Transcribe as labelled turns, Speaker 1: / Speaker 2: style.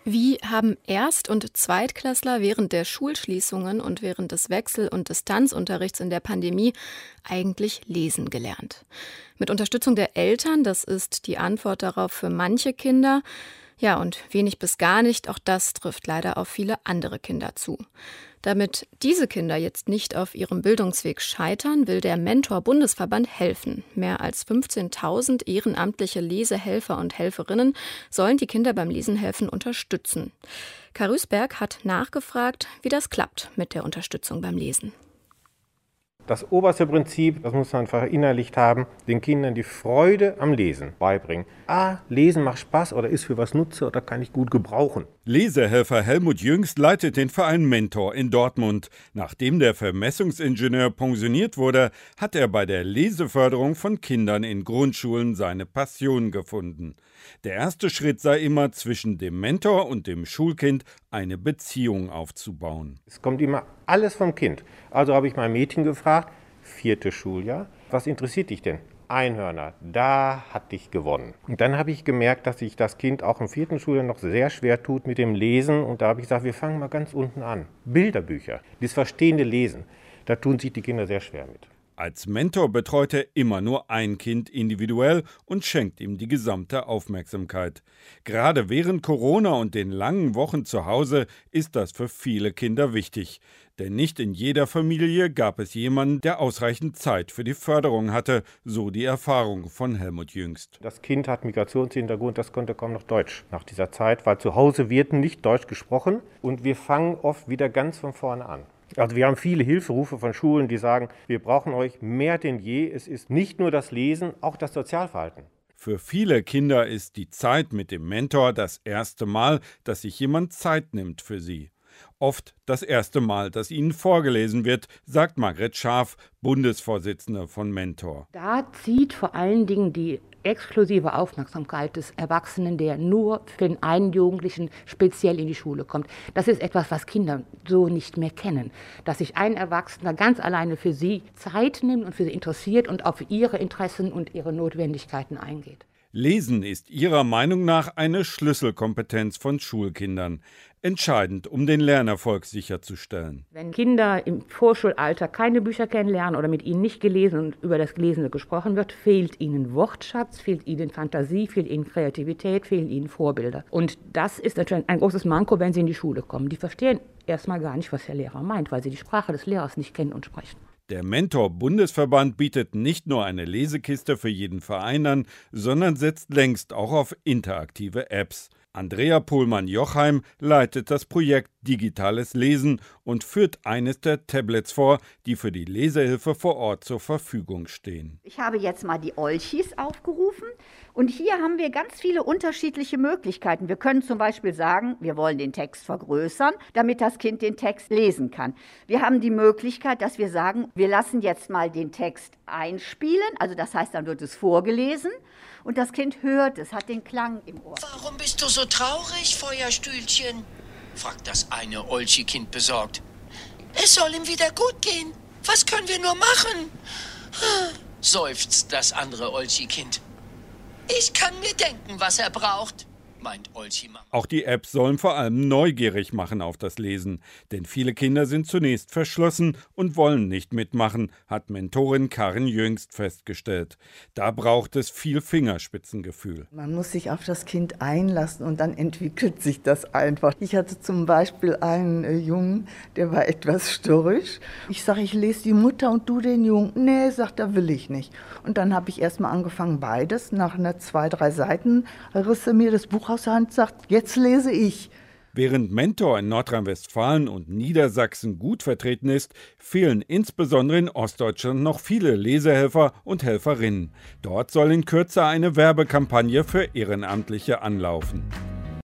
Speaker 1: Wie haben Erst- und Zweitklässler während der Schulschließungen und während des Wechsel- und Distanzunterrichts in der Pandemie eigentlich lesen gelernt? Mit Unterstützung der Eltern, das ist die Antwort darauf für manche Kinder. Ja, und wenig bis gar nicht, auch das trifft leider auf viele andere Kinder zu. Damit diese Kinder jetzt nicht auf ihrem Bildungsweg scheitern, will der Mentor-Bundesverband helfen. Mehr als 15.000 ehrenamtliche Lesehelfer und Helferinnen sollen die Kinder beim Lesen helfen unterstützen. Kai Rüßberg hat nachgefragt, wie das klappt mit der Unterstützung beim Lesen.
Speaker 2: Das oberste Prinzip, das muss man verinnerlicht haben, den Kindern die Freude am Lesen beibringen. Lesen macht Spaß oder ist für was Nutze oder kann ich gut gebrauchen.
Speaker 3: Lesehelfer Helmut Jüngst leitet den Verein Mentor in Dortmund. Nachdem der Vermessungsingenieur pensioniert wurde, hat er bei der Leseförderung von Kindern in Grundschulen seine Passion gefunden. Der erste Schritt sei immer, zwischen dem Mentor und dem Schulkind eine Beziehung aufzubauen.
Speaker 2: Es kommt immer alles vom Kind. Also habe ich mein Mädchen gefragt, 4. Schuljahr, was interessiert dich denn? Einhörner, da hat dich gewonnen. Und dann habe ich gemerkt, dass sich das Kind auch im 4. Schuljahr noch sehr schwer tut mit dem Lesen. Und da habe ich gesagt, wir fangen mal ganz unten an. Bilderbücher, das verstehende Lesen, da tun sich die Kinder sehr schwer mit.
Speaker 3: Als Mentor betreut er immer nur ein Kind individuell und schenkt ihm die gesamte Aufmerksamkeit. Gerade während Corona und den langen Wochen zu Hause ist das für viele Kinder wichtig. Denn nicht in jeder Familie gab es jemanden, der ausreichend Zeit für die Förderung hatte, so die Erfahrung von Helmut Jüngst.
Speaker 2: Das Kind hat Migrationshintergrund, das konnte kaum noch Deutsch nach dieser Zeit, weil zu Hause wird nicht Deutsch gesprochen und wir fangen oft wieder ganz von vorne an. Also wir haben viele Hilferufe von Schulen, die sagen, wir brauchen euch mehr denn je. Es ist nicht nur das Lesen, auch das Sozialverhalten.
Speaker 3: Für viele Kinder ist die Zeit mit dem Mentor das erste Mal, dass sich jemand Zeit nimmt für sie. Oft das erste Mal, dass ihnen vorgelesen wird, sagt Margret Scharf, Bundesvorsitzende von Mentor.
Speaker 4: Da zieht vor allen Dingen die exklusive Aufmerksamkeit des Erwachsenen, der nur für den einen Jugendlichen speziell in die Schule kommt. Das ist etwas, was Kinder so nicht mehr kennen. Dass sich ein Erwachsener ganz alleine für sie Zeit nimmt und für sie interessiert und auf ihre Interessen und ihre Notwendigkeiten eingeht.
Speaker 3: Lesen ist ihrer Meinung nach eine Schlüsselkompetenz von Schulkindern. Entscheidend, um den Lernerfolg sicherzustellen.
Speaker 4: Wenn Kinder im Vorschulalter keine Bücher kennenlernen oder mit ihnen nicht gelesen und über das Gelesene gesprochen wird, fehlt ihnen Wortschatz, fehlt ihnen Fantasie, fehlt ihnen Kreativität, fehlen ihnen Vorbilder. Und das ist natürlich ein großes Manko, wenn sie in die Schule kommen. Die verstehen erstmal gar nicht, was der Lehrer meint, weil sie die Sprache des Lehrers nicht kennen und sprechen.
Speaker 3: Der Mentor-Bundesverband bietet nicht nur eine Lesekiste für jeden Verein an, sondern setzt längst auch auf interaktive Apps. Andrea Pohlmann-Jochheim leitet das Projekt Digitales Lesen und führt eines der Tablets vor, die für die Lesehilfe vor Ort zur Verfügung stehen.
Speaker 5: Ich habe jetzt mal die Olchis aufgerufen und hier haben wir ganz viele unterschiedliche Möglichkeiten. Wir können zum Beispiel sagen, wir wollen den Text vergrößern, damit das Kind den Text lesen kann. Wir haben die Möglichkeit, dass wir sagen, wir lassen jetzt mal den Text einspielen, also das heißt, dann wird es vorgelesen. Und das Kind hört es, hat den Klang im Ohr.
Speaker 6: Warum bist du so traurig, Feuerstühlchen? Fragt das eine Olchi-Kind besorgt. Es soll ihm wieder gut gehen. Was können wir nur machen? Seufzt das andere Olchi-Kind. Ich kann mir denken, was er braucht, meint Olchi-Mama.
Speaker 3: Auch die Apps sollen vor allem neugierig machen auf das Lesen. Denn viele Kinder sind zunächst verschlossen und wollen nicht mitmachen, hat Mentorin Karin Jüngst festgestellt. Da braucht es viel Fingerspitzengefühl.
Speaker 7: Man muss sich auf das Kind einlassen und dann entwickelt sich das einfach. Ich hatte zum Beispiel einen Jungen, der war etwas störrisch. Ich sage, ich lese die Mutter und du den Jungen. Nee, sagt er, will ich nicht. Und dann habe ich erst mal angefangen, beides. Nach 2-3 Seiten riss er mir das Buch aus der Hand, sagt, jetzt lese ich.
Speaker 3: Während Mentor in Nordrhein-Westfalen und Niedersachsen gut vertreten ist, fehlen insbesondere in Ostdeutschland noch viele Lesehelfer und Helferinnen. Dort soll in Kürze eine Werbekampagne für Ehrenamtliche anlaufen.